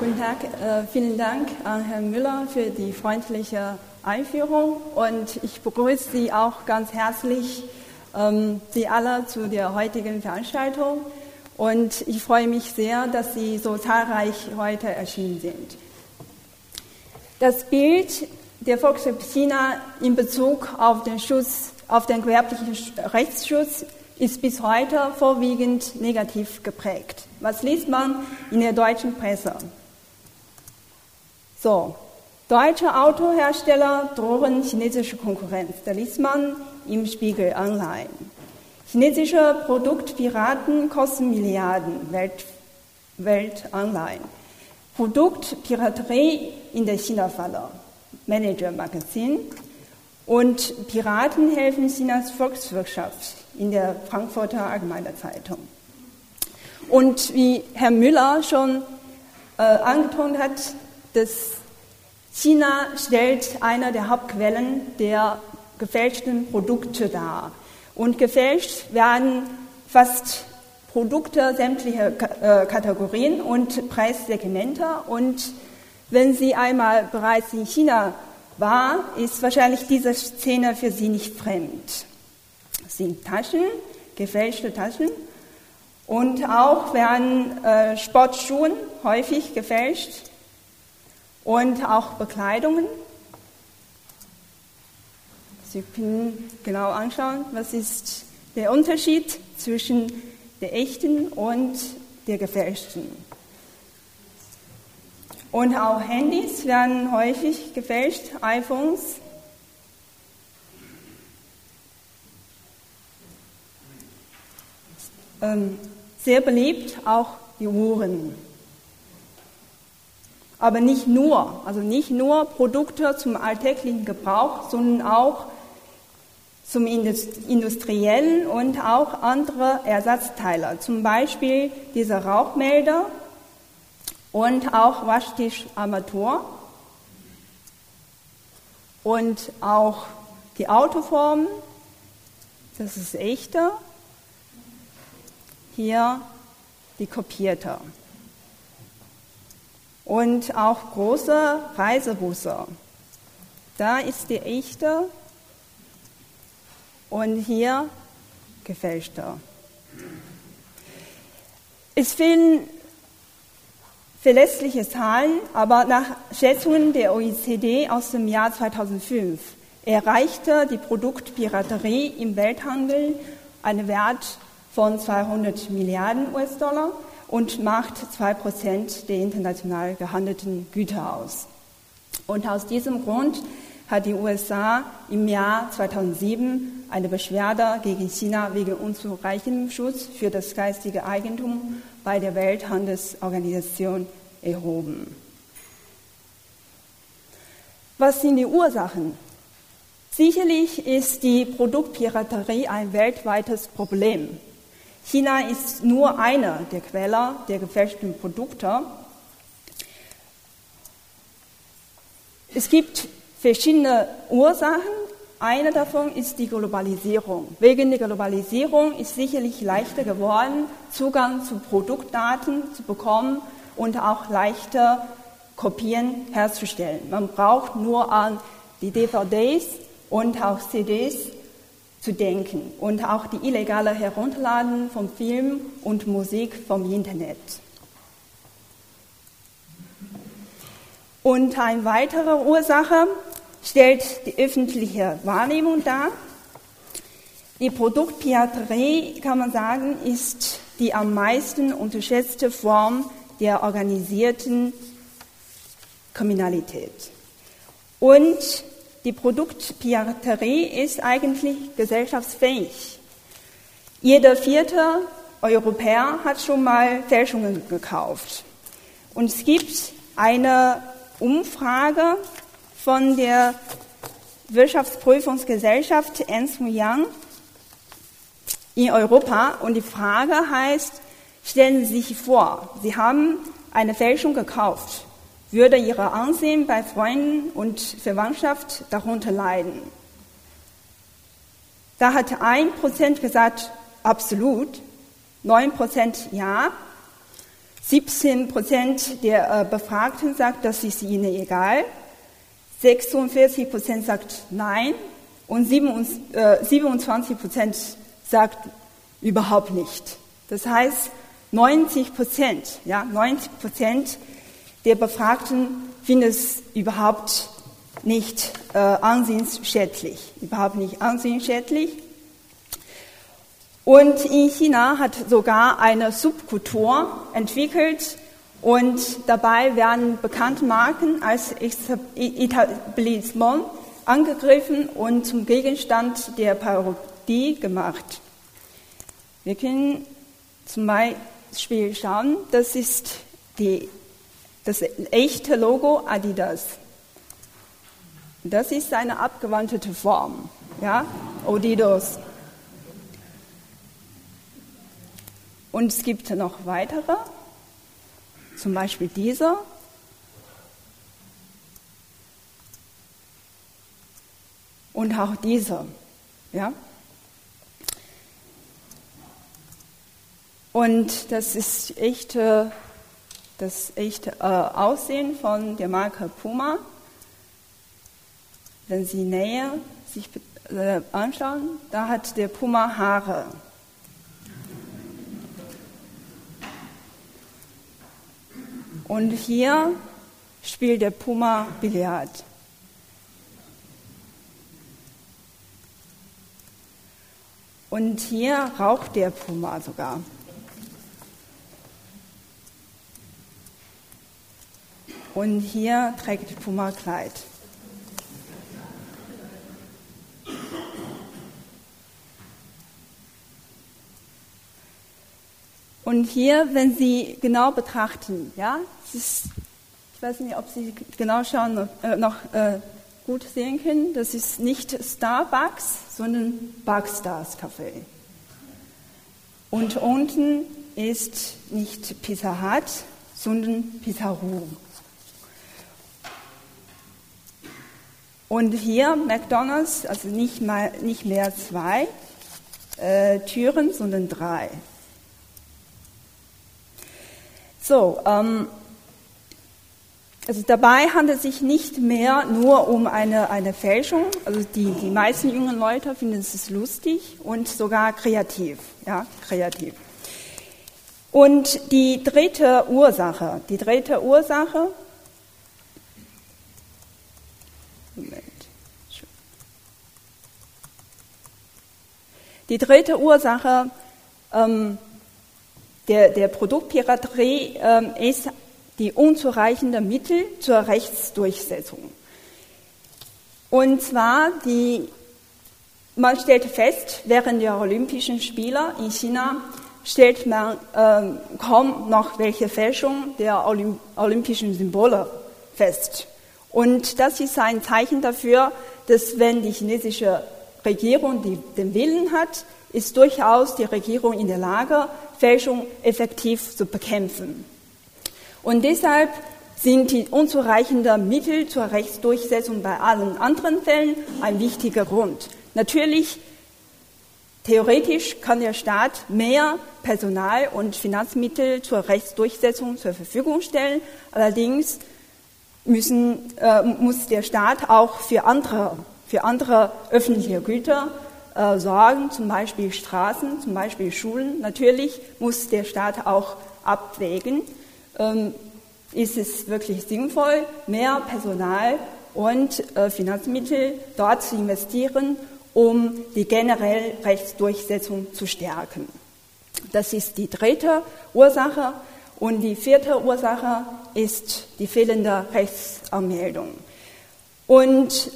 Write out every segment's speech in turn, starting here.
Guten Tag, vielen Dank an Herrn Müller für die freundliche Einführung und ich begrüße Sie auch ganz herzlich, Sie alle zu der heutigen Veranstaltung und ich freue mich sehr, dass Sie so zahlreich heute erschienen sind. Das Bild der Volksrepublik China in Bezug auf den gewerblichen Rechtsschutz ist bis heute vorwiegend negativ geprägt. Was liest man in der deutschen Presse? So, deutsche Autohersteller drohen chinesische Konkurrenz. Da liest man im Spiegel Online. Chinesische Produktpiraten kosten Milliarden, Welt Online. Produktpiraterie in der China-Falle, Manager-Magazin. Und Piraten helfen Chinas Volkswirtschaft in der Frankfurter Allgemeine Zeitung. Und wie Herr Müller schon angetont hat, dass China stellt eine der Hauptquellen der gefälschten Produkte dar. Und gefälscht werden fast Produkte sämtlicher Kategorien und Preissegmente. Und wenn Sie einmal bereits in China war, ist wahrscheinlich diese Szene für Sie nicht fremd. Es sind Taschen, gefälschte Taschen und auch werden Sportschuhe häufig gefälscht und auch Bekleidungen. Sie können genau anschauen, was ist der Unterschied zwischen der echten und der gefälschten. Und auch Handys werden häufig gefälscht, iPhones. Sehr beliebt auch die Uhren. Aber nicht nur Produkte zum alltäglichen Gebrauch, sondern auch zum industriellen und auch andere Ersatzteile. Zum Beispiel diese Rauchmelder und auch Waschtischarmatur und auch die Autoformen, das ist echte, hier die kopierte. Und auch große Reisebusse, da ist die echte und hier gefälschte. Es fehlen verlässliche Zahlen, aber nach Schätzungen der OECD aus dem Jahr 2005 erreichte die Produktpiraterie im Welthandel einen Wert von 200 Milliarden US-Dollar und macht 2% der international gehandelten Güter aus. Und aus diesem Grund hat die USA im Jahr 2007 eine Beschwerde gegen China wegen unzureichendem Schutz für das geistige Eigentum bei der Welthandelsorganisation erhoben. Was sind die Ursachen? Sicherlich ist die Produktpiraterie ein weltweites Problem. China ist nur eine der Quellen der gefälschten Produkte. Es gibt verschiedene Ursachen. Eine davon ist die Globalisierung. Wegen der Globalisierung ist sicherlich leichter geworden, Zugang zu Produktdaten zu bekommen und auch leichter Kopien herzustellen. Man braucht nur an die DVDs und auch CDs zu denken und auch die illegale Herunterladen von Film und Musik vom Internet. Und eine weitere Ursache stellt die öffentliche Wahrnehmung dar. Die Produktpiraterie, kann man sagen, ist die am meisten unterschätzte Form der organisierten Kriminalität. Und die Produktpiraterie ist eigentlich gesellschaftsfähig. Jeder vierte Europäer hat schon mal Fälschungen gekauft. Und es gibt eine Umfrage von der Wirtschaftsprüfungsgesellschaft Ernst & Young in Europa. Und die Frage heißt, stellen Sie sich vor, Sie haben eine Fälschung gekauft. Würde Ihr Ansehen bei Freunden und Verwandtschaft darunter leiden? Da hat 1% gesagt, absolut, 9% ja, 17% der Befragten sagt, das ist ihnen egal. 46% sagt nein und 27% sagt überhaupt nicht. Das heißt, 90% der Befragten finden es überhaupt nicht ansehensschädlich. Und in China hat sogar eine Subkultur entwickelt und dabei werden bekannte Marken als Etablissement angegriffen und zum Gegenstand der Parodie gemacht. Wir können zum Beispiel schauen, das ist das echte Logo Adidas. Das ist eine abgewandelte Form, ja, Adidas. Und es gibt noch weitere, zum Beispiel dieser. Und auch dieser, ja. Und das ist das echte Aussehen von der Marke Puma. Wenn Sie näher sich anschauen, da hat der Puma Haare. Und hier spielt der Puma Billard. Und hier raucht der Puma sogar. Und hier trägt der Puma Kleid. Und hier, wenn Sie genau betrachten, ja, ich weiß nicht, ob Sie genau schauen, noch gut sehen können, das ist nicht Starbucks, sondern Bugstars Café. Und unten ist nicht Pizza Hut, sondern Pizarro. Und hier McDonald's, also nicht mehr 2 Türen, sondern 3. So, also dabei handelt es sich nicht mehr nur um eine Fälschung. Also die meisten jungen Leute finden es lustig und sogar kreativ. Ja, kreativ. Und die dritte Ursache. Die dritte Ursache der Produktpiraterie ist die unzureichenden Mittel zur Rechtsdurchsetzung. Und zwar, man stellt fest, während der Olympischen Spiele in China stellt man kaum noch welche Fälschung der olympischen Symbole fest. Und das ist ein Zeichen dafür, dass wenn die chinesische Regierung den Willen hat, ist durchaus die Regierung in der Lage, Fälschung effektiv zu bekämpfen. Und deshalb sind die unzureichenden Mittel zur Rechtsdurchsetzung bei allen anderen Fällen ein wichtiger Grund. Natürlich, theoretisch kann der Staat mehr Personal und Finanzmittel zur Rechtsdurchsetzung zur Verfügung stellen. Allerdings muss der Staat auch für andere öffentliche Güter sorgen, zum Beispiel Straßen, zum Beispiel Schulen. Natürlich muss der Staat auch abwägen, ist es wirklich sinnvoll, mehr Personal und Finanzmittel dort zu investieren, um die generelle Rechtsdurchsetzung zu stärken. Das ist die dritte Ursache. Und die vierte Ursache ist die fehlende Rechtsanmeldung. Und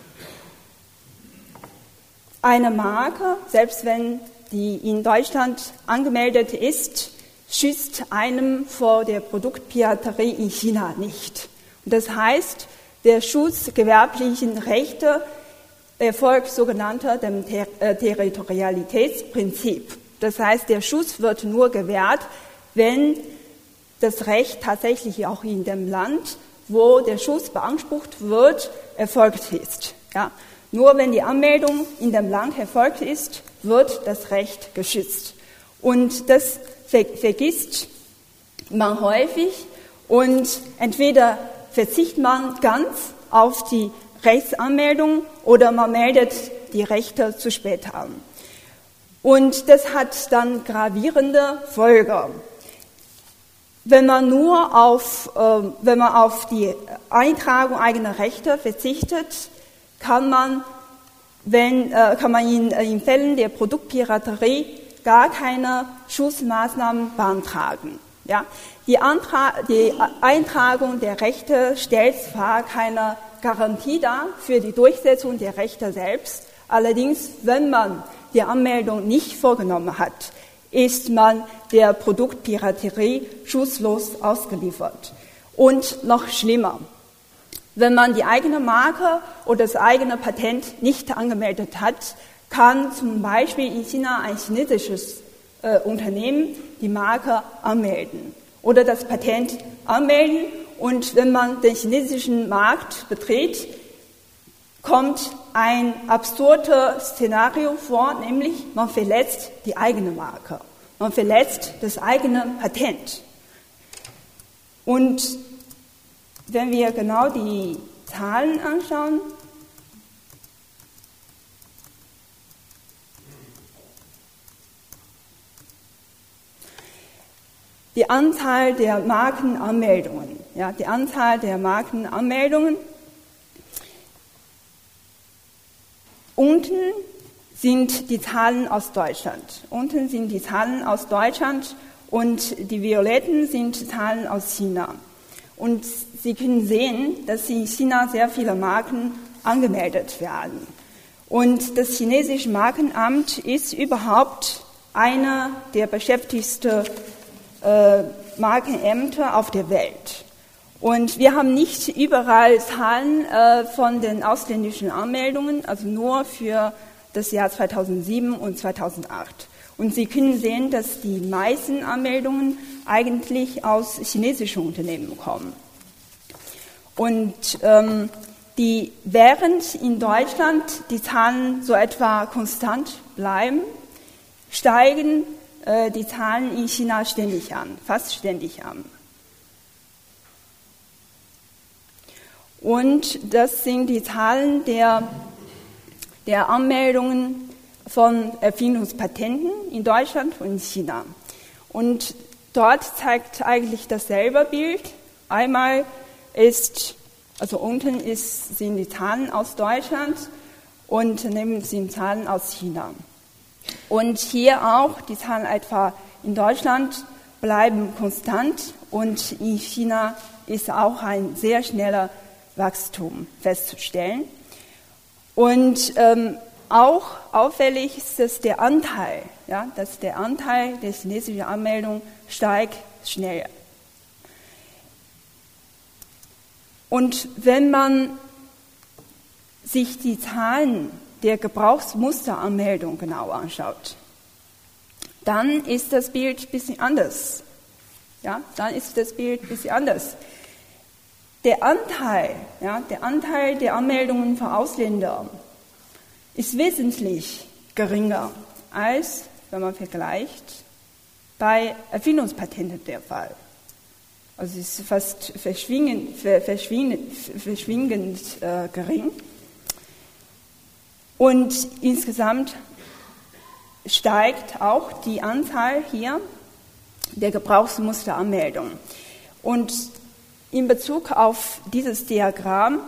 eine Marke, selbst wenn die in Deutschland angemeldet ist, schützt einem vor der Produktpiraterie in China nicht. Und das heißt, der Schutz gewerblichen Rechte erfolgt sogenannter dem Territorialitätsprinzip. Das heißt, der Schutz wird nur gewährt, wenn das Recht tatsächlich auch in dem Land, wo der Schutz beansprucht wird, erfolgt ist. Ja. Nur wenn die Anmeldung in dem Land erfolgt ist, wird das Recht geschützt. Und das vergisst man häufig und entweder verzichtet man ganz auf die Rechtsanmeldung oder man meldet die Rechte zu spät an. Und das hat dann gravierende Folgen. Wenn man auf die Eintragung eigener Rechte verzichtet, kann man in Fällen der Produktpiraterie gar keine Schutzmaßnahmen beantragen. Ja? Die Eintragung der Rechte stellt zwar keine Garantie dar für die Durchsetzung der Rechte selbst, allerdings, wenn man die Anmeldung nicht vorgenommen hat, ist man der Produktpiraterie schutzlos ausgeliefert. Und noch schlimmer, wenn man die eigene Marke oder das eigene Patent nicht angemeldet hat, kann zum Beispiel in China ein chinesisches Unternehmen die Marke anmelden oder das Patent anmelden. Und wenn man den chinesischen Markt betritt, kommt ein absurdes Szenario vor, nämlich man verletzt die eigene Marke, man verletzt das eigene Patent. Und wenn wir genau die Zahlen anschauen, die Anzahl der Markenanmeldungen, unten sind die Zahlen aus Deutschland. Und die violetten sind Zahlen aus China. Und Sie können sehen, dass in China sehr viele Marken angemeldet werden. Und das chinesische Markenamt ist überhaupt einer der beschäftigsten Markenämter auf der Welt. Und wir haben nicht überall Zahlen von den ausländischen Anmeldungen, also nur für das Jahr 2007 und 2008. Und Sie können sehen, dass die meisten Anmeldungen eigentlich aus chinesischen Unternehmen kommen. Und während in Deutschland die Zahlen so etwa konstant bleiben, steigen die Zahlen in China fast ständig an. Und das sind die Zahlen der Anmeldungen von Erfindungspatenten in Deutschland und in China. Und dort zeigt eigentlich dasselbe Bild. Einmal unten sind die Zahlen aus Deutschland und daneben sind Zahlen aus China. Und hier auch, die Zahlen etwa in Deutschland bleiben konstant und in China ist auch ein sehr schneller Wachstum festzustellen. Und auch auffällig ist, dass der Anteil der chinesischen Anmeldung steigt schnell. Und wenn man sich die Zahlen der Gebrauchsmusteranmeldung genau anschaut, dann ist das Bild ein bisschen anders. Der Anteil der Anmeldungen von Ausländern ist wesentlich geringer als, wenn man vergleicht, bei Erfindungspatenten der Fall. Also es ist fast verschwindend gering. Und insgesamt steigt auch die Anzahl hier der Gebrauchsmusteranmeldungen. Und in Bezug auf dieses Diagramm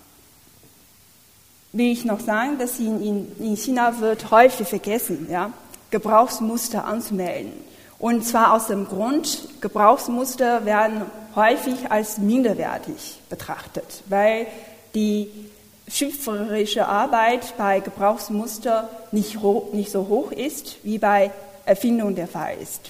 will ich noch sagen, dass in China wird häufig vergessen, Gebrauchsmuster anzumelden. Und zwar aus dem Grund, Gebrauchsmuster werden häufig als minderwertig betrachtet, weil die schöpferische Arbeit bei Gebrauchsmuster nicht so hoch ist, wie bei Erfindung der Fall ist.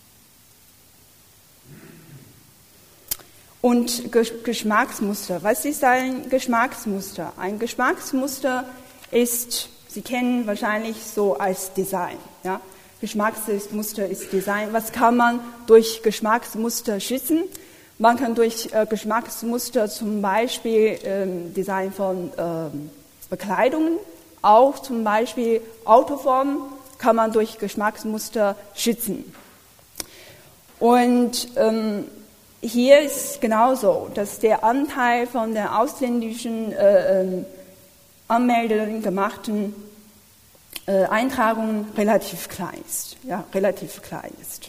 Und Geschmacksmuster. Was ist ein Geschmacksmuster? Ein Geschmacksmuster ist, Sie kennen wahrscheinlich so als Design. Geschmacksmuster ist Design. Was kann man durch Geschmacksmuster schützen? Man kann durch Geschmacksmuster zum Beispiel Design von Bekleidungen, auch zum Beispiel Autoformen kann man durch Geschmacksmuster schützen. Und hier ist genauso, dass der Anteil von der ausländischen Anmeldungen gemachten Eintragungen relativ klein ist. Ja, relativ klein ist.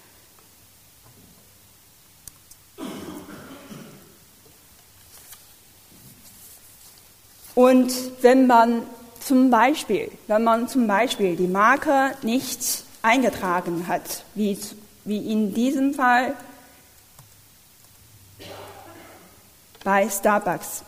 Und wenn man zum Beispiel die Marke nicht eingetragen hat, wie in diesem Fall bei Starbucks.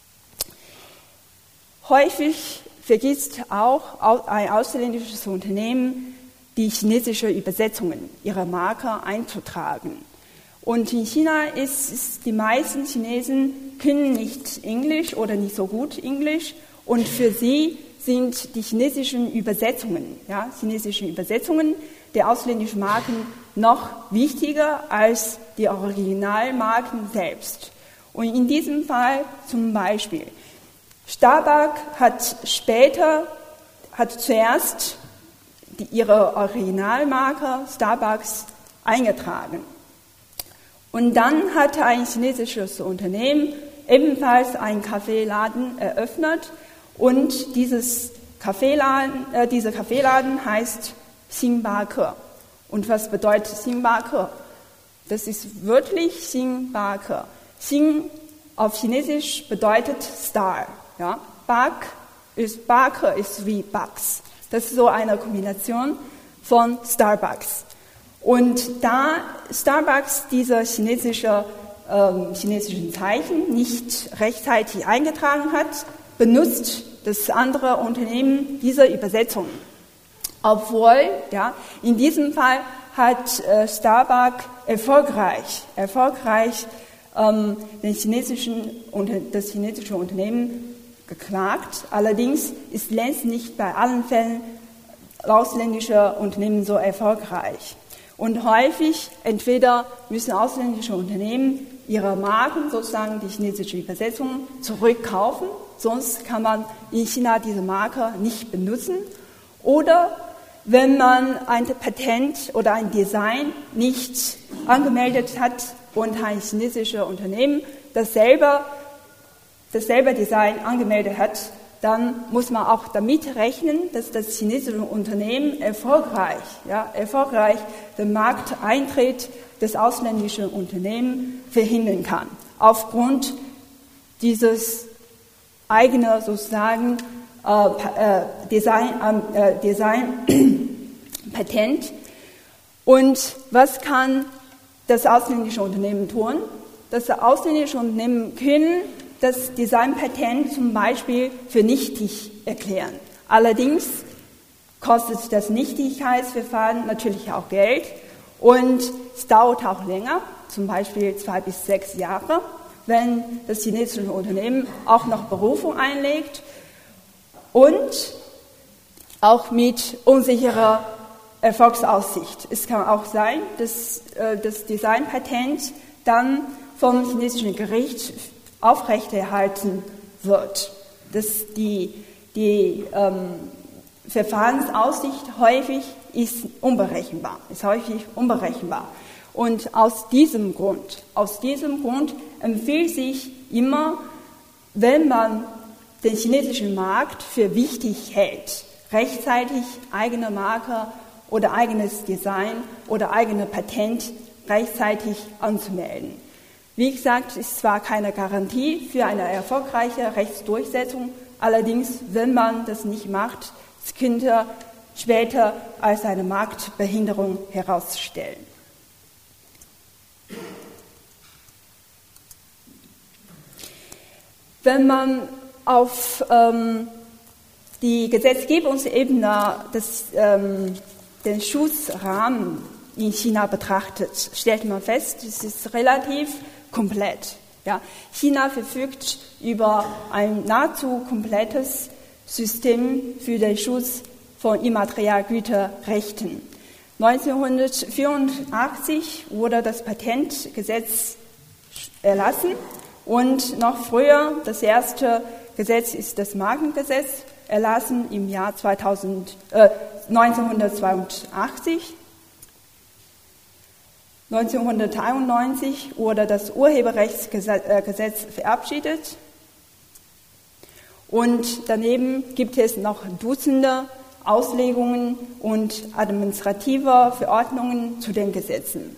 Häufig vergisst auch ein ausländisches Unternehmen, die chinesische Übersetzungen ihrer Marke einzutragen. Und in China ist die meisten Chinesen können nicht Englisch oder nicht so gut Englisch, und für sie sind die chinesischen Übersetzungen der ausländischen Marken noch wichtiger als die Originalmarken selbst. Und in diesem Fall zum Beispiel, Starbucks hat zuerst ihre Originalmarke Starbucks eingetragen. Und dann hat ein chinesisches Unternehmen ebenfalls einen Kaffeeladen eröffnet, und dieser Kaffeeladen heißt Xinbake. Und was bedeutet Xinbake? Das ist wörtlich Xinbake. Xin auf Chinesisch bedeutet Star. Ja? Bake ist wie Bugs. Das ist so eine Kombination von Starbucks. Und da Starbucks diese chinesischen Zeichen nicht rechtzeitig eingetragen hat, benutzt das andere Unternehmen diese Übersetzung. Obwohl, ja, in diesem Fall hat Starbucks erfolgreich das chinesische Unternehmen geklagt. Allerdings ist längst nicht bei allen Fällen ausländische Unternehmen so erfolgreich. Und häufig entweder müssen ausländische Unternehmen ihre Marken, sozusagen die chinesische Übersetzung, zurückkaufen, sonst kann man in China diese Marke nicht benutzen. Oder wenn man ein Patent oder ein Design nicht angemeldet hat und ein chinesisches Unternehmen dasselbe Design angemeldet hat, dann muss man auch damit rechnen, dass das chinesische Unternehmen erfolgreich den Markteintritt des ausländischen Unternehmens verhindern kann. Aufgrund dieses eigenen sozusagen Design-Patent. Und was kann das ausländische Unternehmen tun? Das ausländische Unternehmen können das Designpatent zum Beispiel für nichtig erklären. Allerdings kostet das Nichtigkeitsverfahren natürlich auch Geld und es dauert auch länger, zum Beispiel 2 bis 6 Jahre, wenn das chinesische Unternehmen auch noch Berufung einlegt und auch mit unsicherer Erfolgsaussicht. Es kann auch sein, dass das Designpatent dann vom chinesischen Gericht aufrechterhalten wird. Dass die Verfahrensaussicht häufig ist unberechenbar. Und aus diesem Grund empfiehlt sich immer, wenn man den chinesischen Markt für wichtig hält, rechtzeitig eigene Marke oder eigenes Design oder eigene Patent rechtzeitig anzumelden. Wie gesagt, ist zwar keine Garantie für eine erfolgreiche Rechtsdurchsetzung, allerdings, wenn man das nicht macht, es könnte später als eine Marktbehinderung herausstellen. Wenn man auf die Gesetzgebungsebene den Schutzrahmen in China betrachtet, stellt man fest, es ist relativ komplett. Ja. China verfügt über ein nahezu komplettes System für den Schutz von Immaterialgüterrechten. 1984 wurde das Patentgesetz erlassen und noch früher, das erste Gesetz ist das Markengesetz, erlassen im Jahr 1982. 1993 wurde das Urheberrechtsgesetz verabschiedet. Und daneben gibt es noch Dutzende Auslegungen und administrative Verordnungen zu den Gesetzen.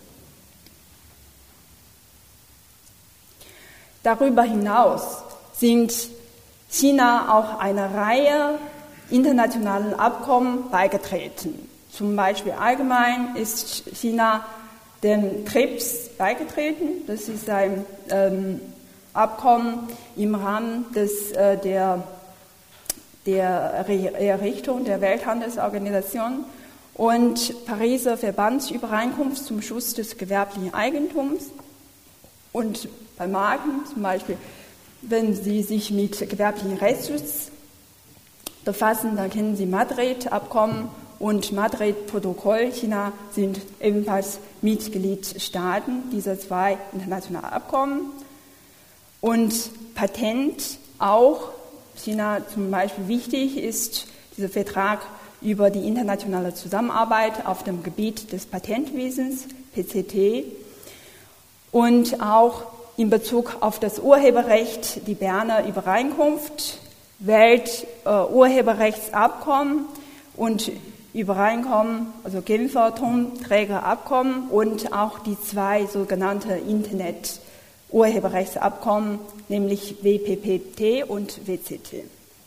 Darüber hinaus sind China auch einer Reihe internationalen Abkommen beigetreten. Zum Beispiel allgemein ist China dem TRIPS beigetreten. Das ist ein Abkommen im Rahmen der Errichtung der Welthandelsorganisation und Pariser Verbandsübereinkunft zum Schutz des gewerblichen Eigentums. Und bei Marken zum Beispiel, wenn Sie sich mit gewerblichem Rechtsschutz befassen, dann kennen Sie Madrid-Abkommen und Madrid-Protokoll. China sind ebenfalls Mitgliedstaaten dieser zwei internationalen Abkommen. Und Patent auch. China zum Beispiel wichtig ist dieser Vertrag über die internationale Zusammenarbeit auf dem Gebiet des Patentwesens, PCT. Und auch in Bezug auf das Urheberrecht, die Berner Übereinkunft, Welturheberrechtsabkommen und Übereinkommen, also Genfer Tonträgerabkommen und auch die zwei sogenannte Internet-Urheberrechtsabkommen, nämlich WPPT und WCT.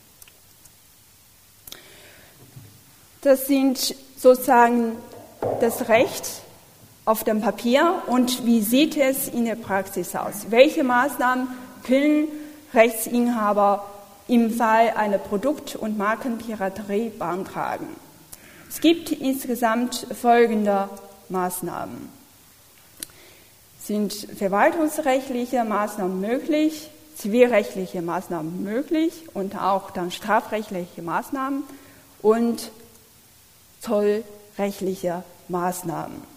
Das sind sozusagen das Recht auf dem Papier und wie sieht es in der Praxis aus? Welche Maßnahmen können Rechtsinhaber im Fall einer Produkt- und Markenpiraterie beantragen? Es gibt insgesamt folgende Maßnahmen. Sind verwaltungsrechtliche Maßnahmen möglich, zivilrechtliche Maßnahmen möglich und auch dann strafrechtliche Maßnahmen und zollrechtliche Maßnahmen.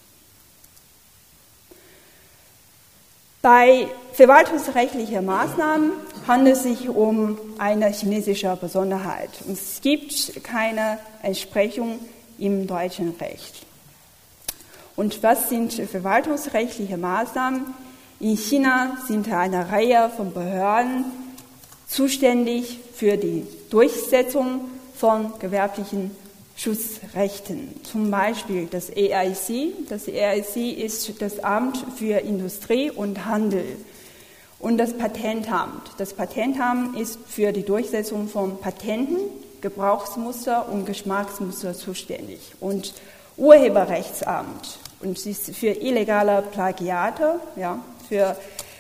Bei verwaltungsrechtlichen Maßnahmen handelt es sich um eine chinesische Besonderheit. Es gibt keine Entsprechung im deutschen Recht. Und was sind verwaltungsrechtliche Maßnahmen? In China sind eine Reihe von Behörden zuständig für die Durchsetzung von gewerblichen Schutzrechten, zum Beispiel das AIC. Das AIC ist das Amt für Industrie und Handel. Und das Patentamt. Das Patentamt ist für die Durchsetzung von Patenten, Gebrauchsmuster und Geschmacksmuster zuständig. Und Urheberrechtsamt. Und es ist für illegale Plagiate, ja, für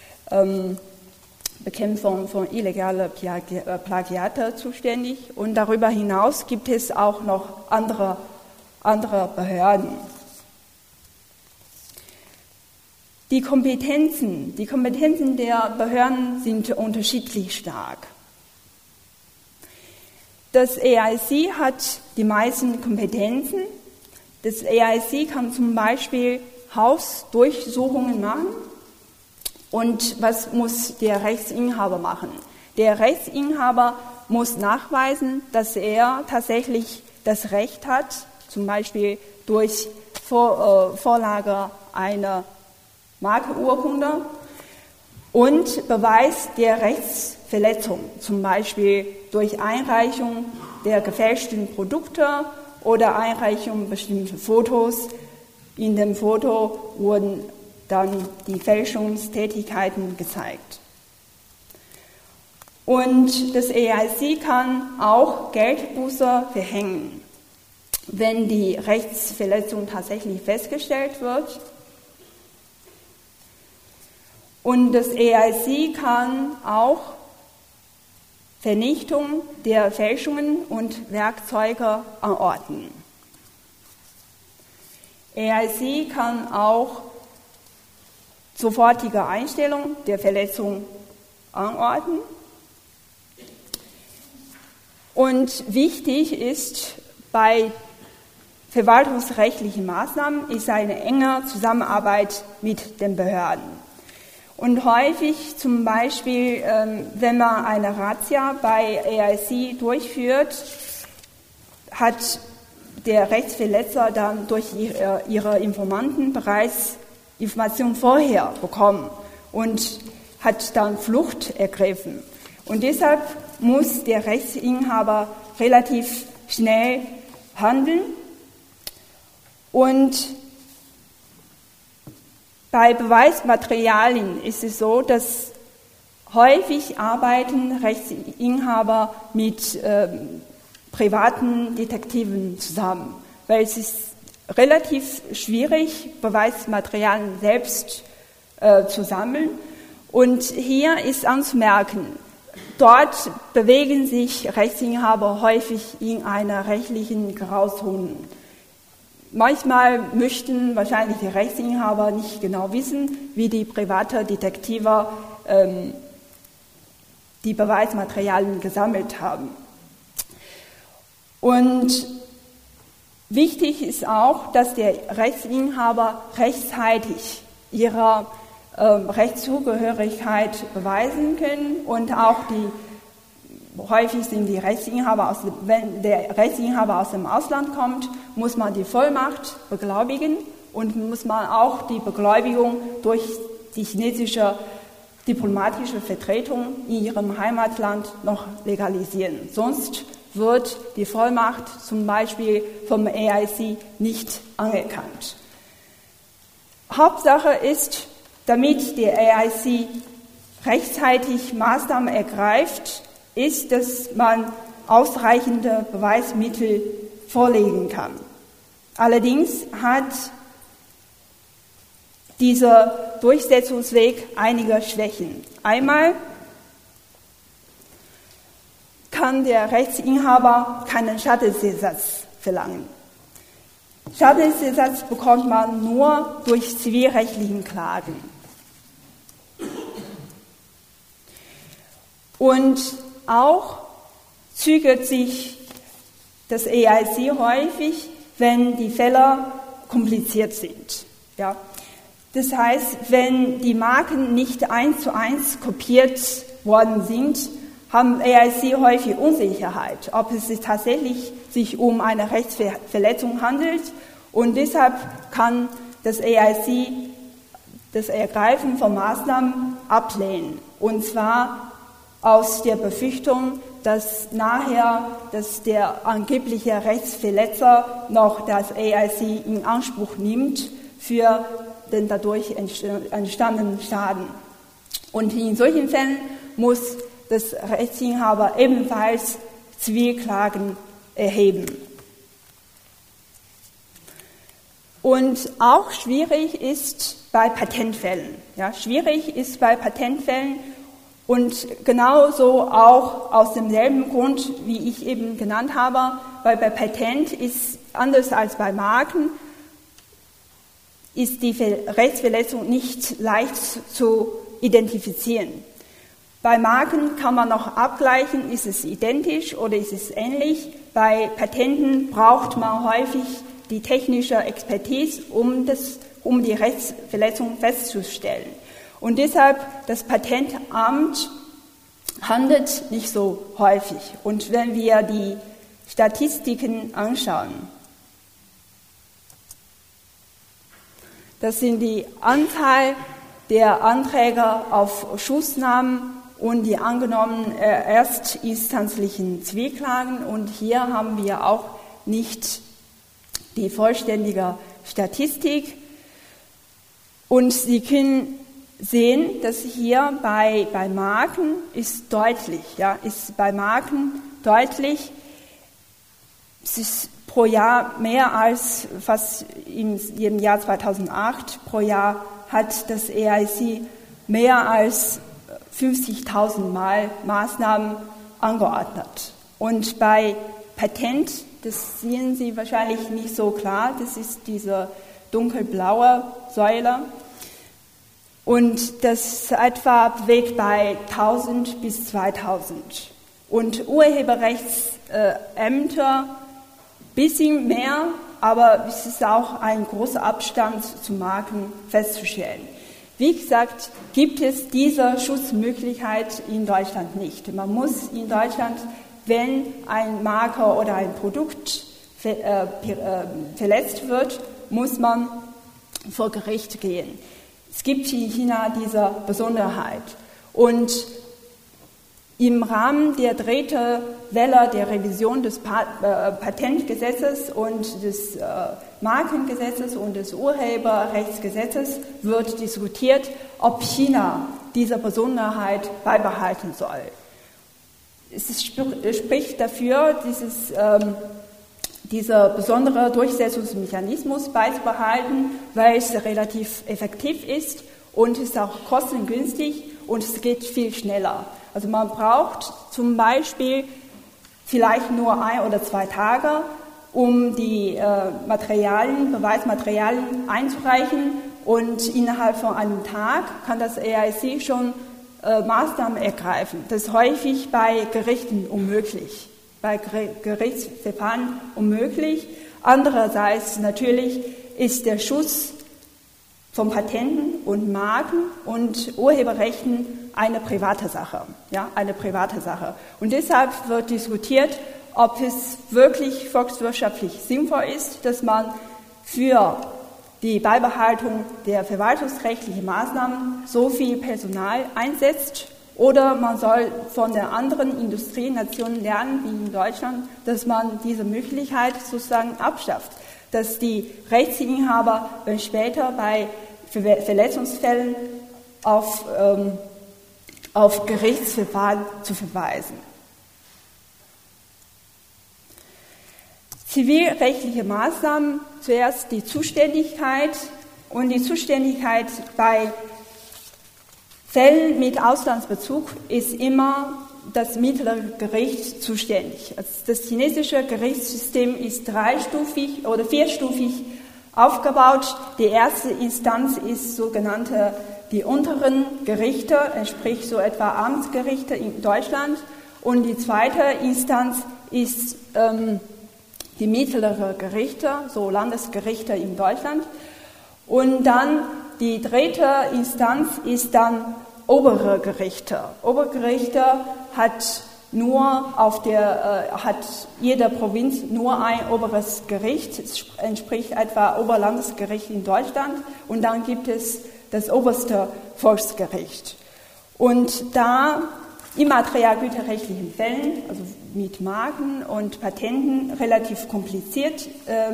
Bekämpfung von illegaler Plagiate zuständig. Und darüber hinaus gibt es auch noch andere Behörden. Die Kompetenzen der Behörden sind unterschiedlich stark. Das AIC hat die meisten Kompetenzen. Das AIC kann zum Beispiel Hausdurchsuchungen machen. Und was muss der Rechtsinhaber machen? Der Rechtsinhaber muss nachweisen, dass er tatsächlich das Recht hat, zum Beispiel durch Vorlage einer Markenurkunde und Beweis der Rechtsverletzung, zum Beispiel durch Einreichung der gefälschten Produkte oder Einreichung bestimmter Fotos. In dem Foto wurden dann die Fälschungstätigkeiten gezeigt. Und das AIC kann auch Geldbuße verhängen, wenn die Rechtsverletzung tatsächlich festgestellt wird. Und das AIC kann auch Vernichtung der Fälschungen und Werkzeuge anordnen. AIC kann auch sofortige Einstellung der Verletzung anordnen. Und wichtig ist, bei verwaltungsrechtlichen Maßnahmen ist eine enge Zusammenarbeit mit den Behörden. Und häufig zum Beispiel, wenn man eine Razzia bei AIC durchführt, hat der Rechtsverletzer dann durch ihre Informanten bereits Information vorher bekommen und hat dann Flucht ergriffen. Und deshalb muss der Rechtsinhaber relativ schnell handeln. Und bei Beweismaterialien ist es so, dass häufig arbeiten Rechtsinhaber mit privaten Detektiven zusammen, weil es ist relativ schwierig, Beweismaterialien selbst zu sammeln. Und hier ist anzumerken, dort bewegen sich Rechtsinhaber häufig in einer rechtlichen Grauzone. Manchmal möchten wahrscheinlich die Rechtsinhaber nicht genau wissen, wie die private Detektive die Beweismaterialien gesammelt haben. Und wichtig ist auch, dass der Rechtsinhaber rechtzeitig ihre Rechtszugehörigkeit beweisen können und auch häufig sind die Rechtsinhaber, wenn der Rechtsinhaber aus dem Ausland kommt, muss man die Vollmacht beglaubigen und muss man auch die Beglaubigung durch die chinesische diplomatische Vertretung in ihrem Heimatland noch legalisieren. Sonst wird die Vollmacht zum Beispiel vom AIC nicht anerkannt. Hauptsache ist, damit der AIC rechtzeitig Maßnahmen ergreift, ist, dass man ausreichende Beweismittel vorlegen kann. Allerdings hat dieser Durchsetzungsweg einige Schwächen. Einmal kann der Rechtsinhaber keinen Schadensersatz verlangen. Schadensersatz bekommt man nur durch zivilrechtlichen Klagen. Und auch zögert sich das AIC häufig, wenn die Fälle kompliziert sind. Ja. Das heißt, wenn die Marken nicht 1:1 kopiert worden sind, haben AIC häufig Unsicherheit, ob es sich tatsächlich um eine Rechtsverletzung handelt. Und deshalb kann das AIC das Ergreifen von Maßnahmen ablehnen. Und zwar aus der Befürchtung, dass der angebliche Rechtsverletzer noch das AIC in Anspruch nimmt für den dadurch entstandenen Schaden. Und in solchen Fällen muss das Rechtsinhaber ebenfalls Zivilklagen erheben. Und auch schwierig ist bei Patentfällen. Ja, schwierig ist bei Patentfällen und genauso auch aus demselben Grund, wie ich eben genannt habe, weil bei Patent ist anders als bei Marken, ist die Rechtsverletzung nicht leicht zu identifizieren. Bei Marken kann man noch abgleichen, ist es identisch oder ist es ähnlich. Bei Patenten braucht man häufig die technische Expertise, um die Rechtsverletzung festzustellen. Und deshalb, das Patentamt handelt nicht so häufig. Und wenn wir die Statistiken anschauen, das sind die Anzahl der Anträge auf Schussnahmen und die angenommenen erstinstanzlichen Zivilklagen. Und hier haben wir auch nicht die vollständige Statistik. Und Sie können sehen, dass hier bei Marken ist bei Marken deutlich, es ist pro Jahr mehr als fast im Jahr 2008 pro Jahr hat das AIC mehr als 50.000 Mal Maßnahmen angeordnet. Und bei Patent, das sehen Sie wahrscheinlich nicht so klar, das ist diese dunkelblaue Säule. Und das etwa bewegt bei 1000 bis 2000. Und Urheberrechtsämter bisschen mehr, aber es ist auch ein großer Abstand zu Marken festzustellen. Wie gesagt, gibt es diese Schutzmöglichkeit in Deutschland nicht. Man muss in Deutschland, wenn ein Marke oder ein Produkt verletzt wird, muss man vor Gericht gehen. Es gibt in China diese Besonderheit. Und im Rahmen der dritten Welle der Revision des Patentgesetzes und des Markengesetzes und des Urheberrechtsgesetzes wird diskutiert, ob China diese Besonderheit beibehalten soll. Es spricht dafür, dieser besondere Durchsetzungsmechanismus beizubehalten, weil es relativ effektiv ist und es ist auch kostengünstig und es geht viel schneller. Also man braucht zum Beispiel vielleicht nur 1 oder 2 Tage, um die Beweismaterialien einzureichen, und innerhalb von einem Tag kann das RIC schon Maßnahmen ergreifen. Das ist häufig bei Gerichten unmöglich, bei Gerichtsverfahren unmöglich. Andererseits natürlich ist der Schutz von Patenten und Marken und Urheberrechten eine private Sache. Ja, eine private Sache. Und deshalb wird diskutiert, ob es wirklich volkswirtschaftlich sinnvoll ist, dass man für die Beibehaltung der verwaltungsrechtlichen Maßnahmen so viel Personal einsetzt, oder man soll von den anderen Industrienationen lernen, wie in Deutschland, dass man diese Möglichkeit sozusagen abschafft, dass die Rechtsinhaber später bei Verletzungsfällen auf Gerichtsverfahren zu verweisen. Zivilrechtliche Maßnahmen, zuerst die Zuständigkeit, und die Zuständigkeit bei Fällen mit Auslandsbezug ist immer das mittlere Gericht zuständig. Also das chinesische Gerichtssystem ist 3-stufig oder 4-stufig aufgebaut. Die erste Instanz ist sogenannte die unteren Gerichte, entspricht so etwa Amtsgerichte in Deutschland, und die zweite Instanz ist die mittlere Gerichte, so Landesgerichte in Deutschland. Und dann die dritte Instanz ist dann obere Gerichte. Obere Gerichte hat jede Provinz nur ein oberes Gericht, es entspricht etwa Oberlandesgericht in Deutschland, und dann gibt es das oberste Volksgericht. Und da immaterialgüterrechtlichen Fällen, also mit Marken und Patenten, relativ kompliziert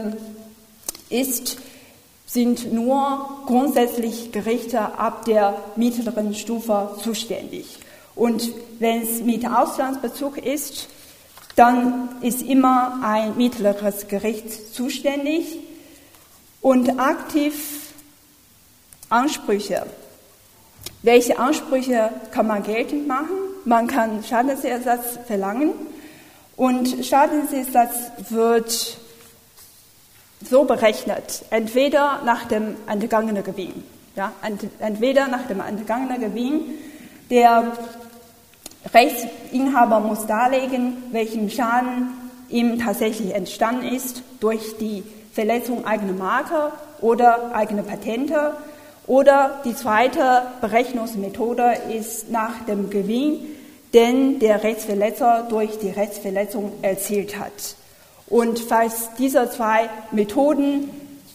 sind nur grundsätzlich Gerichte ab der mittleren Stufe zuständig. Und wenn es mit Auslandsbezug ist, dann ist immer ein mittleres Gericht zuständig. Und aktiv Ansprüche. Welche Ansprüche kann man geltend machen? Man kann Schadensersatz verlangen, und Schadensersatz wird so berechnet, entweder nach dem entgangenen Gewinn. Ja, entweder nach dem entgangenen Gewinn, der Rechtsinhaber muss darlegen, welchen Schaden ihm tatsächlich entstanden ist durch die Verletzung eigener Marke oder eigener Patente. Oder die zweite Berechnungsmethode ist nach dem Gewinn, den der Rechtsverletzer durch die Rechtsverletzung erzielt hat. Und falls durch diese zwei Methoden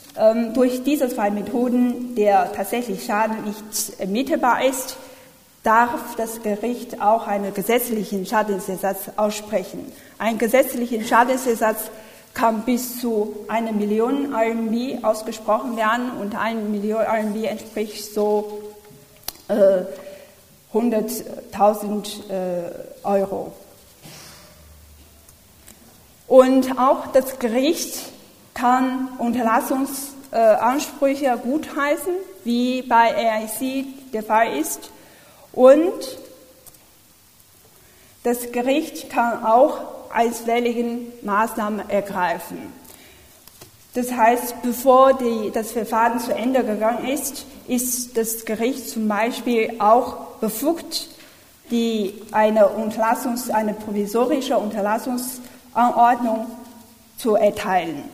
der tatsächliche Schaden nicht ermittelbar ist, darf das Gericht auch einen gesetzlichen Schadensersatz aussprechen. Ein gesetzlicher Schadensersatz kann bis zu 1 Million RMB ausgesprochen werden, und 1 Million RMB entspricht so 100.000 Euro. Und auch das Gericht kann Unterlassungsansprüche gutheißen, wie bei RIC der Fall ist. Und das Gericht kann auch einstweiligen Maßnahmen ergreifen. Das heißt, bevor das Verfahren zu Ende gegangen ist, ist das Gericht zum Beispiel auch befugt, eine provisorische Unterlassungsanordnung zu erteilen.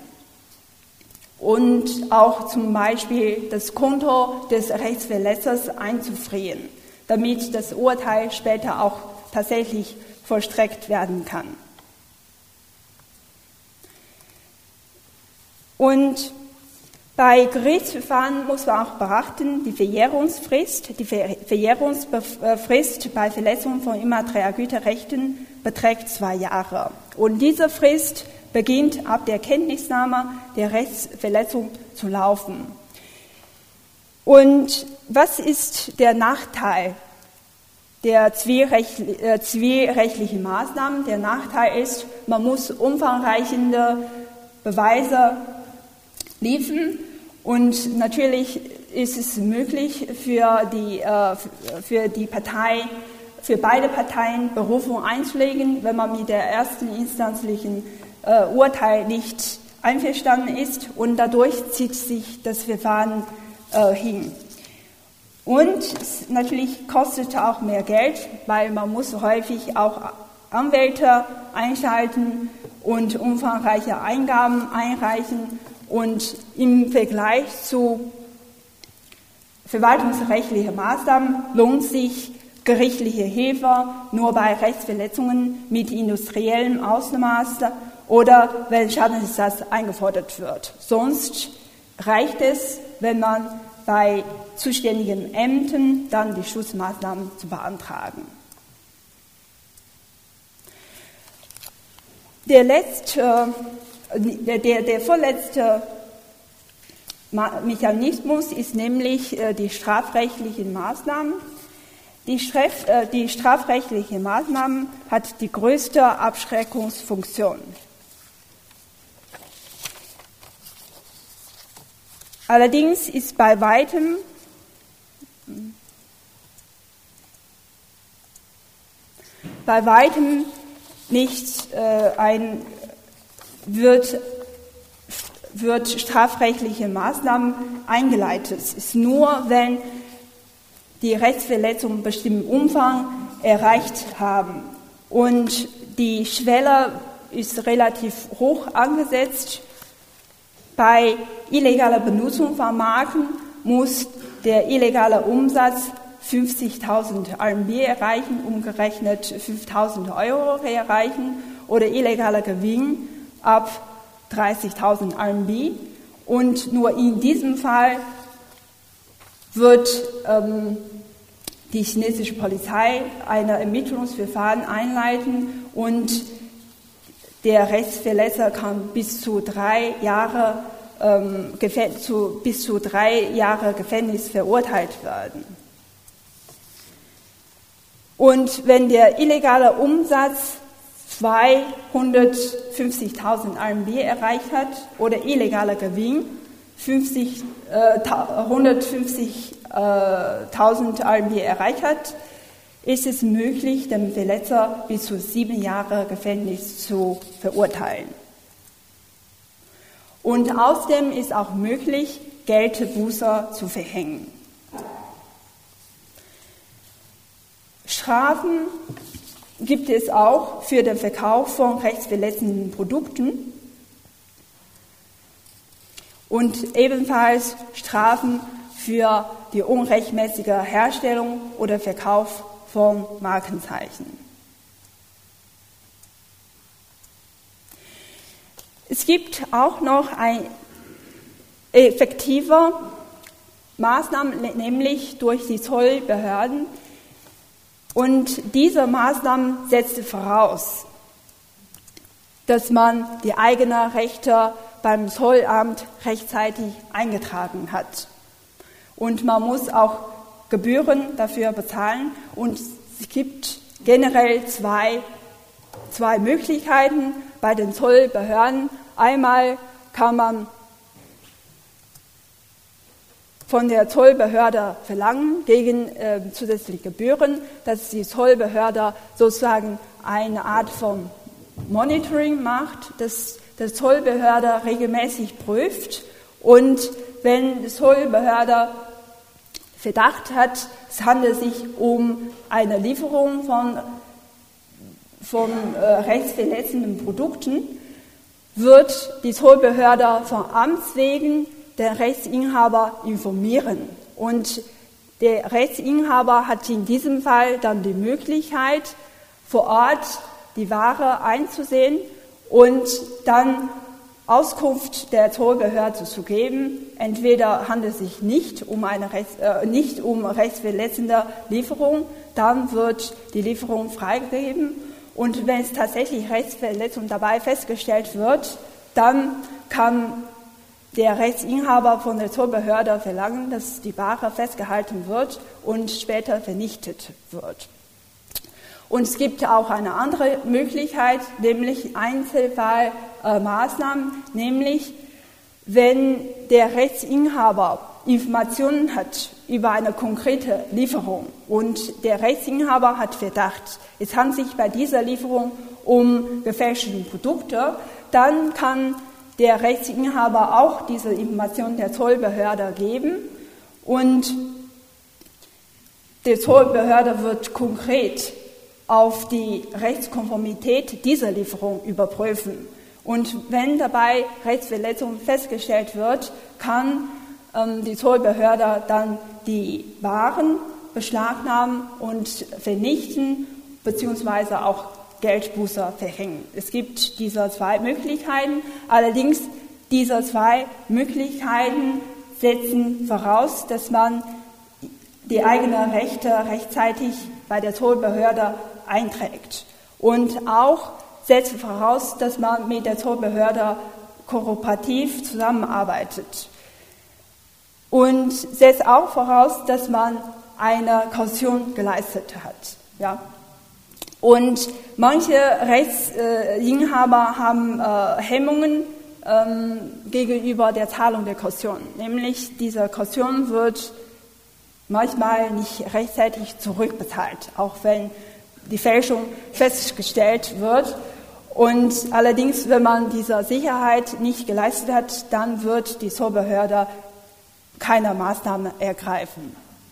Und auch zum Beispiel das Konto des Rechtsverletzers einzufrieren, damit das Urteil später auch tatsächlich vollstreckt werden kann. Und Bei Gerichtsverfahren muss man auch beachten, die Verjährungsfrist. Die Verjährungsfrist bei Verletzung von immateriellen Güterrechten beträgt 2 Jahre. Und diese Frist beginnt ab der Kenntnisnahme der Rechtsverletzung zu laufen. Und was ist der Nachteil der zivilrechtlichen Maßnahmen? Der Nachteil ist, man muss umfangreiche Beweise liefern und natürlich ist es möglich für beide Parteien Berufung einzulegen, wenn man mit der ersten instanzlichen Urteil nicht einverstanden ist und dadurch zieht sich das Verfahren hin. Und es natürlich kostet auch mehr Geld, weil man muss häufig auch Anwälte einschalten und umfangreiche Eingaben einreichen. Und im Vergleich zu verwaltungsrechtlichen Maßnahmen lohnt sich gerichtliche Hilfe nur bei Rechtsverletzungen mit industriellem Ausmaß oder wenn Schadensersatz eingefordert wird. Sonst reicht es, wenn man bei zuständigen Ämtern dann die Schutzmaßnahmen zu beantragen. Der vorletzte Mechanismus ist nämlich die strafrechtlichen Maßnahmen. Die strafrechtliche Maßnahmen hat die größte Abschreckungsfunktion. Allerdings ist bei weitem nicht wird strafrechtliche Maßnahmen eingeleitet. Es ist nur, wenn die Rechtsverletzungen einen bestimmten Umfang erreicht haben. Und die Schwelle ist relativ hoch angesetzt. Bei illegaler Benutzung von Marken muss der illegale Umsatz 50.000 RMB erreichen, umgerechnet 5.000 Euro erreichen, oder illegaler Gewinn ab 30.000 RMB. Und nur in diesem Fall wird die chinesische Polizei ein Ermittlungsverfahren einleiten und der Rechtsverletzer kann bis zu 3 Jahre Gefängnis verurteilt werden. Und wenn der illegale Umsatz 250.000 RMB erreicht hat oder illegaler Gewinn 150.000 RMB erreicht hat, ist es möglich, den Verletzer bis zu 7 Jahre Gefängnis zu verurteilen. Und außerdem ist auch möglich, Geldbuße zu verhängen. Strafen gibt es auch für den Verkauf von rechtsverletzenden Produkten und ebenfalls Strafen für die unrechtmäßige Herstellung oder Verkauf von Markenzeichen. Es gibt auch noch eine effektive Maßnahme, nämlich durch die Zollbehörden. Und diese Maßnahme setzt voraus, dass man die eigenen Rechte beim Zollamt rechtzeitig eingetragen hat. Und man muss auch Gebühren dafür bezahlen. Und es gibt generell zwei Möglichkeiten bei den Zollbehörden. Einmal kann man von der Zollbehörde verlangen, gegen zusätzliche Gebühren, dass die Zollbehörde sozusagen eine Art von Monitoring macht, dass die Zollbehörde regelmäßig prüft und wenn die Zollbehörde Verdacht hat, es handelt sich um eine Lieferung von rechtsverletzenden Produkten, wird die Zollbehörde von Amts wegen den Rechtsinhaber informieren. Und der Rechtsinhaber hat in diesem Fall dann die Möglichkeit, vor Ort die Ware einzusehen und dann Auskunft der Zollbehörde zu geben. Entweder handelt es sich nicht um rechtsverletzende Lieferung, dann wird die Lieferung freigegeben. Und wenn es tatsächlich Rechtsverletzung dabei festgestellt wird, dann kann der Rechtsinhaber von der Zollbehörde verlangen, dass die Ware festgehalten wird und später vernichtet wird. Und es gibt auch eine andere Möglichkeit, nämlich Einzelfallmaßnahmen, nämlich wenn der Rechtsinhaber Informationen hat über eine konkrete Lieferung und der Rechtsinhaber hat Verdacht, es handelt sich bei dieser Lieferung um gefälschte Produkte, dann kann der Rechtsinhaber auch diese Informationen der Zollbehörde geben und die Zollbehörde wird konkret auf die Rechtskonformität dieser Lieferung überprüfen. Und wenn dabei Rechtsverletzung festgestellt wird, kann die Zollbehörde dann die Waren beschlagnahmen und vernichten, beziehungsweise auch Geldbuße verhängen. Es gibt diese zwei Möglichkeiten, allerdings diese zwei Möglichkeiten setzen voraus, dass man die eigenen Rechte rechtzeitig bei der Zollbehörde einträgt. Und auch setzt voraus, dass man mit der Zollbehörde kooperativ zusammenarbeitet. Und setzt auch voraus, dass man eine Kaution geleistet hat. Ja. Und manche Rechtsinhaber haben Hemmungen gegenüber der Zahlung der Kaution. Nämlich diese Kaution wird manchmal nicht rechtzeitig zurückbezahlt, auch wenn die Fälschung festgestellt wird. Und allerdings, wenn man diese Sicherheit nicht geleistet hat, dann wird die Zollbehörde keine Maßnahme ergreifen.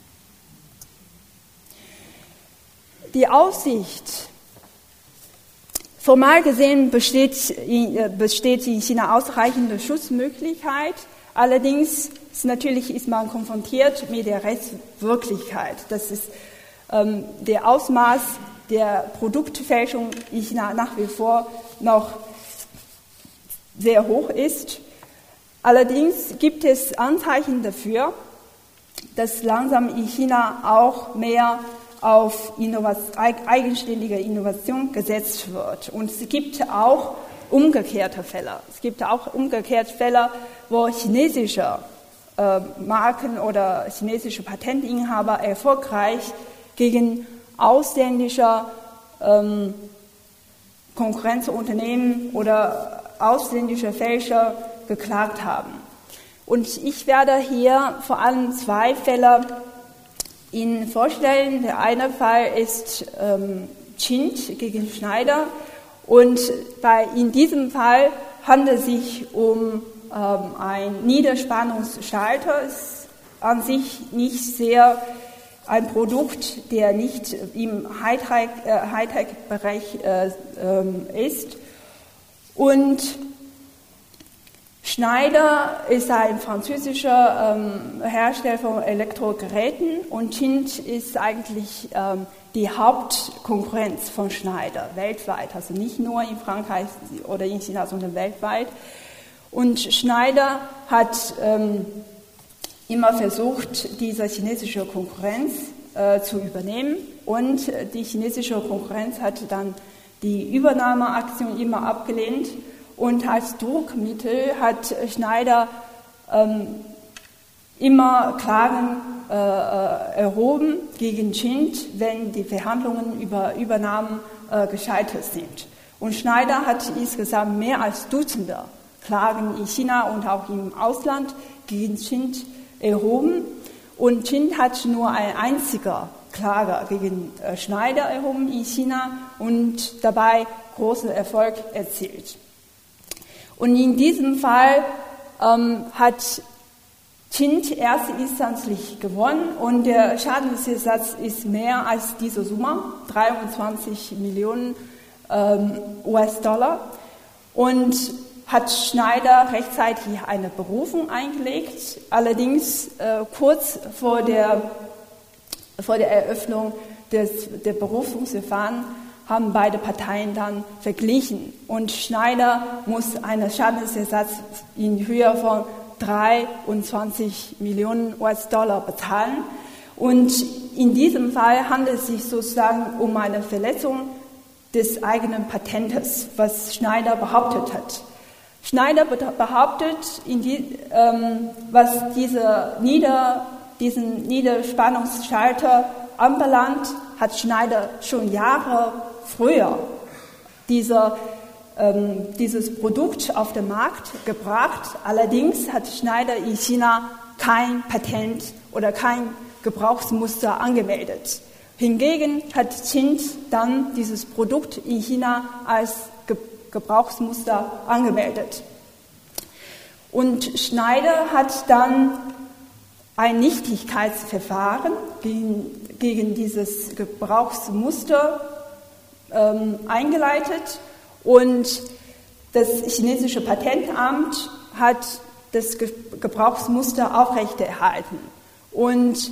Die Aufsicht. Formal gesehen besteht in China ausreichende Schutzmöglichkeit. Allerdings ist man konfrontiert mit der Rechtswirklichkeit. Das ist der Ausmaß der Produktfälschung in China nach wie vor noch sehr hoch ist. Allerdings gibt es Anzeichen dafür, dass langsam in China auch mehr auf eigenständige Innovation gesetzt wird. Und es gibt auch umgekehrte Fälle. Es gibt auch umgekehrte Fälle, wo chinesische Marken oder chinesische Patentinhaber erfolgreich gegen ausländische Konkurrenzunternehmen oder ausländische Fälscher geklagt haben. Und ich werde hier vor allem zwei Fälle Ihnen vorstellen. Der eine Fall ist Chint gegen Schneider. Und in diesem Fall handelt es sich um ein Niederspannungsschalter. Es ist an sich nicht sehr ein Produkt, der nicht im Hightech-Bereich ist. Und Schneider ist ein französischer Hersteller von Elektrogeräten und Chint ist eigentlich die Hauptkonkurrenz von Schneider weltweit, also nicht nur in Frankreich oder in China, sondern weltweit. Und Schneider hat immer versucht, diese chinesische Konkurrenz zu übernehmen und die chinesische Konkurrenz hat dann die Übernahmeaktion immer abgelehnt. Und als Druckmittel hat Schneider immer Klagen erhoben gegen Chint, wenn die Verhandlungen über Übernahmen gescheitert sind. Und Schneider hat insgesamt mehr als Dutzende Klagen in China und auch im Ausland gegen Chint erhoben. Und Chint hat nur eine einzige Klage gegen Schneider erhoben in China und dabei großen Erfolg erzielt. Und in diesem Fall hat Chint erstinstanzlich gewonnen und der Schadensersatz ist mehr als diese Summe, 23 Millionen US-Dollar. Und hat Schneider rechtzeitig eine Berufung eingelegt, allerdings kurz vor der Eröffnung der Berufungsverfahren haben beide Parteien dann verglichen. Und Schneider muss einen Schadensersatz in Höhe von 23 Millionen US-Dollar bezahlen. Und in diesem Fall handelt es sich sozusagen um eine Verletzung des eigenen Patentes, was Schneider behauptet hat. Schneider behauptet, was diesen Niederspannungsschalter anbelangt, hat Schneider schon Jahre früher dieses Produkt auf den Markt gebracht. Allerdings hat Schneider in China kein Patent oder kein Gebrauchsmuster angemeldet. Hingegen hat Qint dann dieses Produkt in China als Gebrauchsmuster angemeldet. Und Schneider hat dann ein Nichtigkeitsverfahren gegen dieses Gebrauchsmuster eingeleitet und das chinesische Patentamt hat das Gebrauchsmuster aufrechterhalten. Und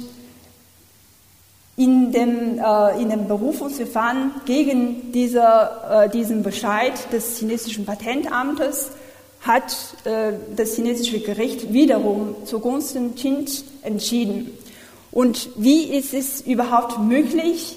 in dem Berufungsverfahren gegen diesen Bescheid des chinesischen Patentamtes hat das chinesische Gericht wiederum zugunsten Qint entschieden. Und wie ist es überhaupt möglich,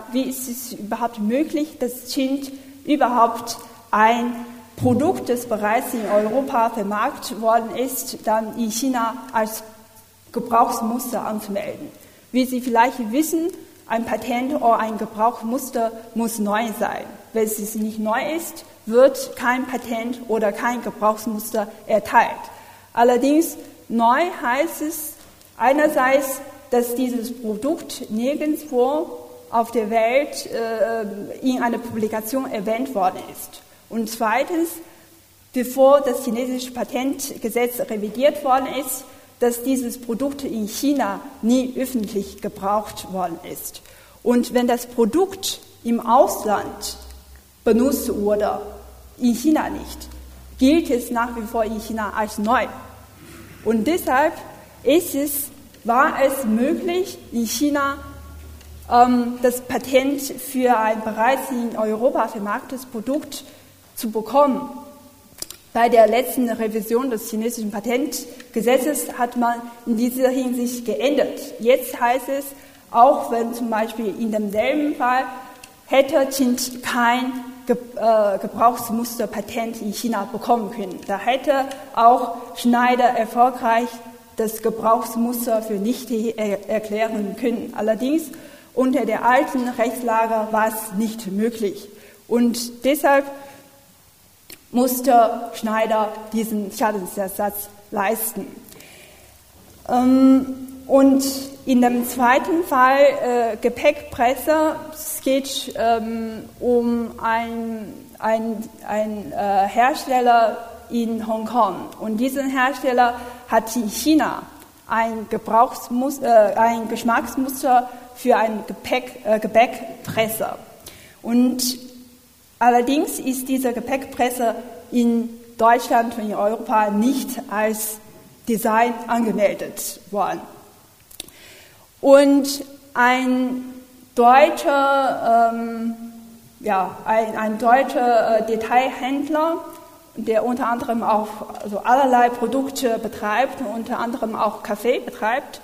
dass Qint überhaupt ein Produkt, das bereits in Europa vermarktet worden ist, dann in China als Gebrauchsmuster anzumelden? Wie Sie vielleicht wissen, ein Patent oder ein Gebrauchsmuster muss neu sein. Wenn es nicht neu ist, wird kein Patent oder kein Gebrauchsmuster erteilt. Allerdings neu heißt es einerseits, dass dieses Produkt nirgendwo auf der Welt in einer Publikation erwähnt worden ist. Und zweitens, bevor das chinesische Patentgesetz revidiert worden ist, dass dieses Produkt in China nie öffentlich gebraucht worden ist. Und wenn das Produkt im Ausland benutzt wurde, in China nicht, gilt es nach wie vor in China als neu. Und deshalb war es möglich, in China das Patent für ein bereits in Europa vermarktetes Produkt zu bekommen. Bei der letzten Revision des chinesischen Patentgesetzes hat man in dieser Hinsicht geändert. Jetzt heißt es, auch wenn zum Beispiel in demselben Fall hätte Qint kein Gebrauchsmusterpatent in China bekommen können. Da hätte auch Schneider erfolgreich das Gebrauchsmuster für nichtig erklären können. Allerdings unter der alten Rechtslage war es nicht möglich. Und deshalb musste Schneider diesen Schadensersatz leisten. Und in dem zweiten Fall Gepäckpresse, es geht um einen Hersteller in Hongkong. Und diesen Hersteller hat in China ein Geschmacksmuster für eine Gebäckpresse. Und allerdings ist diese Gepäckpresse in Deutschland und in Europa nicht als Design angemeldet worden. Und ein deutscher Detailhändler, der unter anderem auch allerlei Produkte betreibt, unter anderem auch Kaffee betreibt,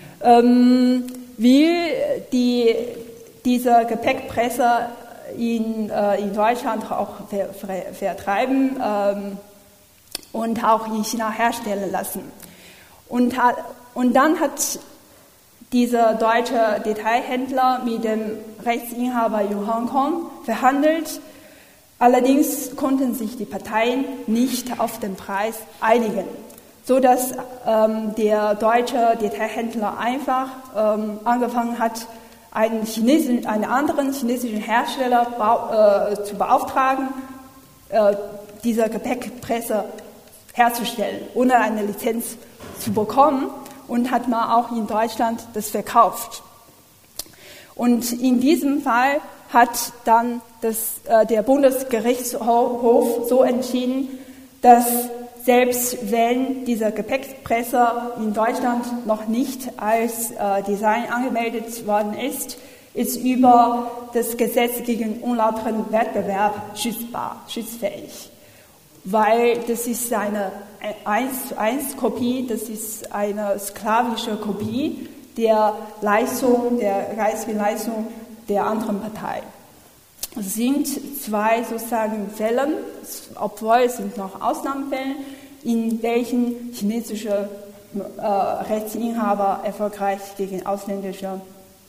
will diese Gepäckpresse in Deutschland auch vertreiben und auch in China herstellen lassen. Und dann hat dieser deutsche Detailhändler mit dem Rechtsinhaber in Hongkong verhandelt. Allerdings konnten sich die Parteien nicht auf den Preis einigen, sodass der deutsche Detailhändler einfach angefangen hat, einen anderen chinesischen Hersteller zu beauftragen, diese Gepäckpresse herzustellen, ohne eine Lizenz zu bekommen, und hat man auch in Deutschland das verkauft. Und in diesem Fall hat dann der Bundesgerichtshof so entschieden, dass selbst wenn diese Gepäckpresse in Deutschland noch nicht als Design angemeldet worden ist, ist über das Gesetz gegen unlauteren Wettbewerb schützfähig, weil das ist eine 1:1 Kopie, das ist eine sklavische Kopie der geistigen Leistung der anderen Partei. Es sind zwei sozusagen Fälle, obwohl es sind noch Ausnahmefälle, in welchen chinesische Rechtsinhaber erfolgreich gegen ausländischen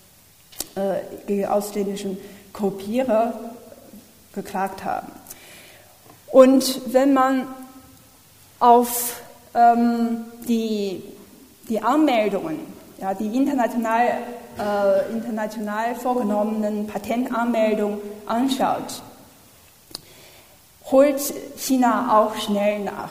Kopierer geklagt haben. Und wenn man auf die Anmeldungen, ja, die international vorgenommenen Patentanmeldungen anschaut, holt China auch schnell nach.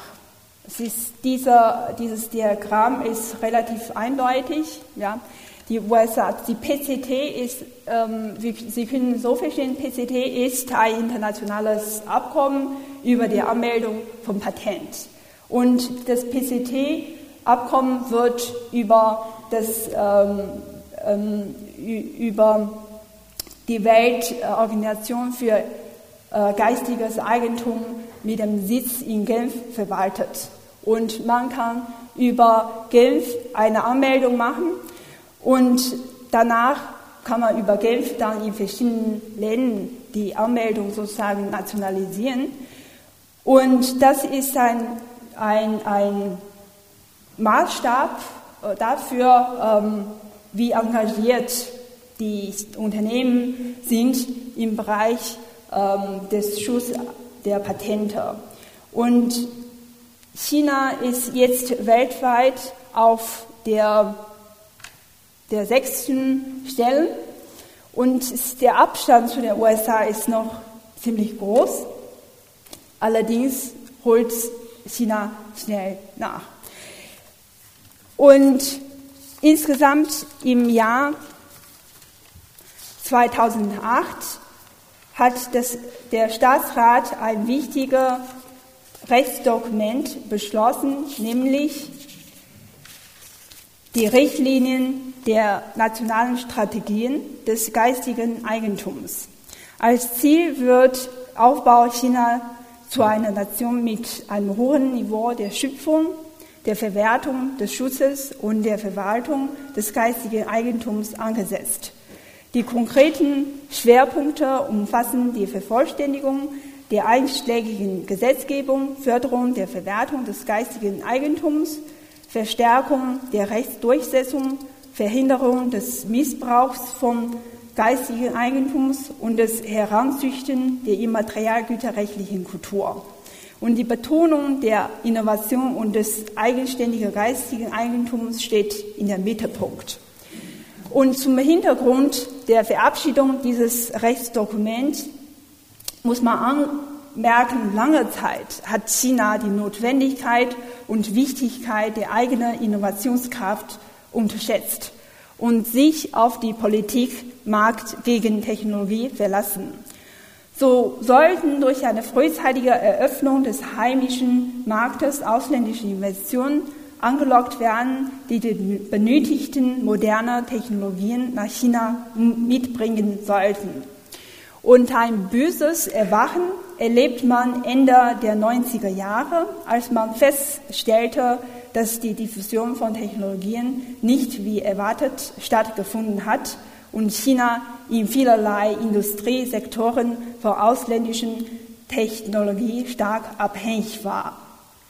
Dieses Diagramm ist relativ eindeutig. Ja. Die USA, die PCT ist, Sie können so verstehen, PCT ist ein internationales Abkommen über die Anmeldung von Patent. Und das PCT-Abkommen wird über die Weltorganisation für geistiges Eigentum mit dem Sitz in Genf verwaltet. Und man kann über Genf eine Anmeldung machen und danach kann man über Genf dann in verschiedenen Ländern die Anmeldung sozusagen nationalisieren. Und das ist ein Maßstab dafür, wie engagiert die Unternehmen sind im Bereich des Schutzes der Patente. Und China ist jetzt weltweit auf der 6. Stelle und der Abstand zu den USA ist noch ziemlich groß. Allerdings holt China schnell nach. Und insgesamt im Jahr 2008 hat der Staatsrat ein wichtiges Rechtsdokument beschlossen, nämlich die Richtlinien der nationalen Strategien des geistigen Eigentums. Als Ziel wird Aufbau China zu einer Nation mit einem hohen Niveau der Schöpfung, der Verwertung, des Schutzes und der Verwaltung des geistigen Eigentums angesetzt. Die konkreten Schwerpunkte umfassen die Vervollständigung der einschlägigen Gesetzgebung, Förderung der Verwertung des geistigen Eigentums, Verstärkung der Rechtsdurchsetzung, Verhinderung des Missbrauchs von geistigen Eigentums und das Heranzüchten der immaterialgüterrechtlichen Kultur. Und die Betonung der Innovation und des eigenständigen geistigen Eigentums steht in der Mittelpunkt. Und zum Hintergrund der Verabschiedung dieses Rechtsdokuments muss man anmerken, lange Zeit hat China die Notwendigkeit und Wichtigkeit der eigenen Innovationskraft unterschätzt und sich auf die Politik Markt gegen Technologie verlassen. So sollten durch eine frühzeitige Eröffnung des heimischen Marktes ausländische Investitionen angelockt werden, die benötigten moderne Technologien nach China mitbringen sollten. Und ein böses Erwachen erlebt man Ende der 90er Jahre, als man feststellte, dass die Diffusion von Technologien nicht wie erwartet stattgefunden hat und China in vielerlei Industriesektoren von ausländischen Technologie stark abhängig war.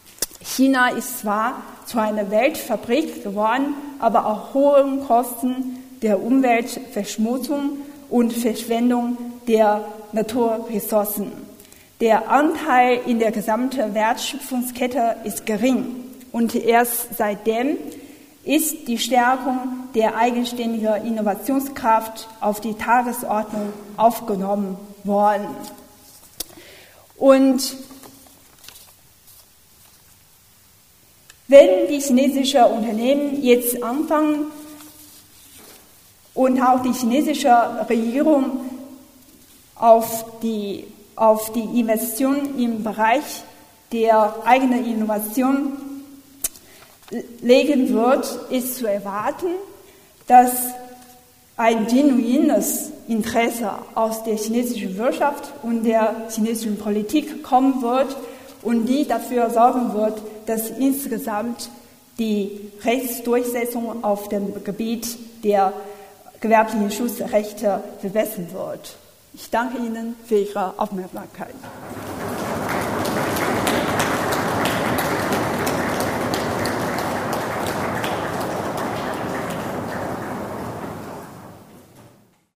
China ist zwar zu einer Weltfabrik geworden, aber auf hohen Kosten der Umweltverschmutzung und Verschwendung der Naturressourcen. Der Anteil in der gesamten Wertschöpfungskette ist gering und erst seitdem ist die Stärkung der eigenständigen Innovationskraft auf die Tagesordnung aufgenommen worden. Und wenn die chinesischen Unternehmen jetzt anfangen und auch die chinesische Regierung auf die Investitionen im Bereich der eigenen Innovation legen wird, ist zu erwarten, dass ein genuines Interesse aus der chinesischen Wirtschaft und der chinesischen Politik kommen wird und die dafür sorgen wird, dass insgesamt die Rechtsdurchsetzung auf dem Gebiet der gewerblichen Schutzrechte verbessern wird. Ich danke Ihnen für Ihre Aufmerksamkeit.